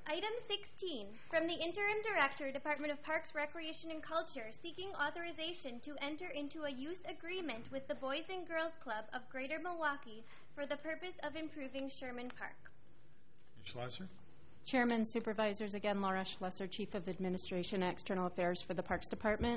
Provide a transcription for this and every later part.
Item 16, from the Interim Director, Department of Parks, Recreation, and Culture, seeking authorization to enter into a use agreement with the Boys and Girls Club of Greater Milwaukee for the purpose of improving Sherman Park. Schlesser? Chairman, Supervisors, again, Laura Schlesser, Chief of Administration and External Affairs for the Parks Department.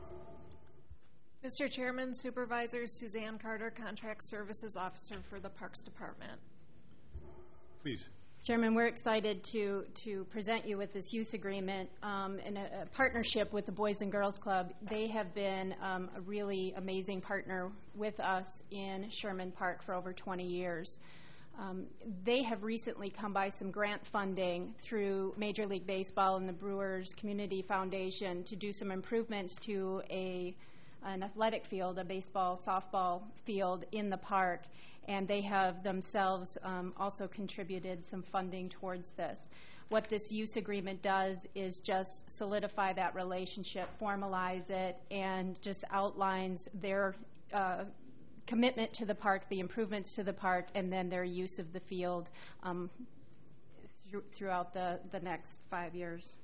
Mr. Chairman, Supervisors, Suzanne Carter, Contract Services Officer for the Parks Department. Please. Chairman, we're excited to present you with this use agreement in a partnership with the Boys and Girls Club. They have been a really amazing partner with us in Sherman Park for over 20 years. They have recently come by some grant funding through Major League Baseball and the Brewers Community Foundation to do some improvements to an athletic field, a baseball, softball field in the park. And they have themselves also contributed some funding towards this. What this use agreement does is just solidify that relationship, formalize it, and just outlines their commitment to the park, the improvements to the park, and then their use of the field throughout the next 5 years.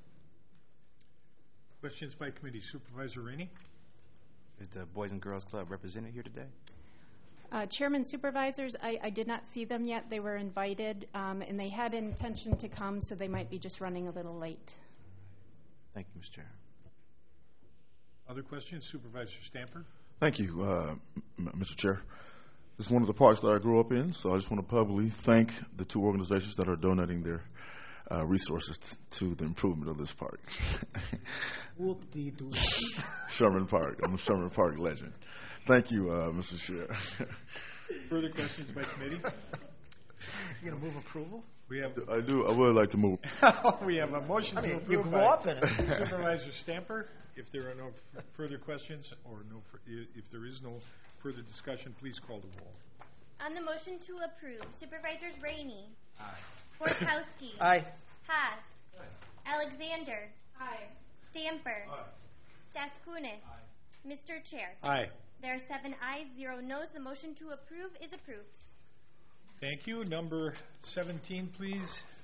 Questions by committee. Supervisor Rainey? Is the Boys and Girls Club represented here today? Chairman, Supervisors, I did not see them yet. They were invited, and they had intention to come, so they might be just running a little late. Thank you, Mr. Chair. Other questions? Supervisor Stamper? Thank you, Mr. Chair. This is one of the parks that I grew up in, so I just want to publicly thank the two organizations that are donating their resources to the improvement of this park. Whoop-dee-doo. Sherman Park. I'm a Sherman Park legend. Thank you, Mr. Chair. Further questions by committee? You going to move approval? I would like to move. We have a motion to approve. You grew up in it. Supervisor Stamper. If there are no further questions or if there is no further discussion, please call the roll. On the motion to approve, Supervisors Rainey. Aye. Borkowski. Aye. Haas. Alexander. Aye. Stamper. Staskounis. Mr. Chair. Aye. There are 7 ayes, 0 noes. The motion to approve is approved. Thank you. Number 17, please.